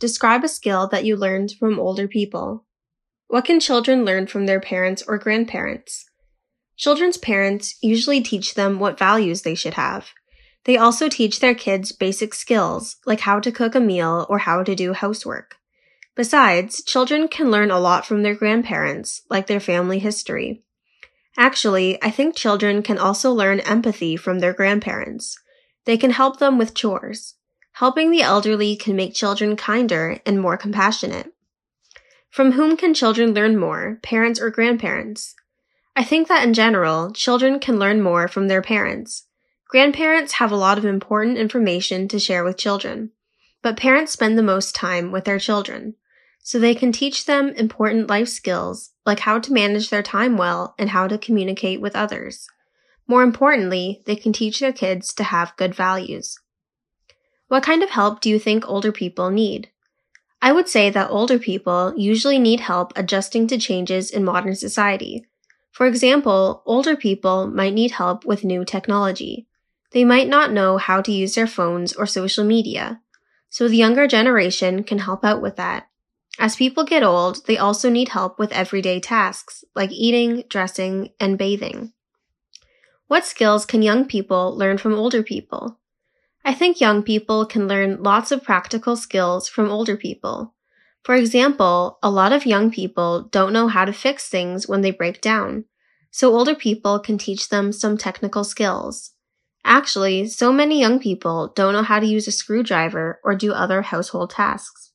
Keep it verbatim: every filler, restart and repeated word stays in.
describe a skill that you learned from older people. What can children learn from their parents or grandparents? Children's parents usually teach them what values they should have. They also teach their kids basic skills, like how to cook a meal or how to do housework. Besides, children can learn a lot from their grandparents, like their family history. Actually, I think children can also learn empathy from their grandparents. They can help them with chores. Helping the elderly can make children kinder and more compassionate. From whom can children learn more, parents or grandparents? I think that in general, children can learn more from their parents. Grandparents have a lot of important information to share with children, but parents spend the most time with their children, so they can teach them important life skills like how to manage their time well and how to communicate with others. More importantly, they can teach their kids to have good values. What kind of help do you think older people need? I would say that older people usually need help adjusting to changes in modern society. For example, older people might need help with new technology. They might not know how to use their phones or social media, so the younger generation can help out with that. As people get old, they also need help with everyday tasks like eating, dressing, and bathing. What skills can young people learn from older people? I think young people can learn lots of practical skills from older people. For example, a lot of young people don't know how to fix things when they break down, so older people can teach them some technical skills. Actually, so many young people don't know how to use a screwdriver or do other household tasks.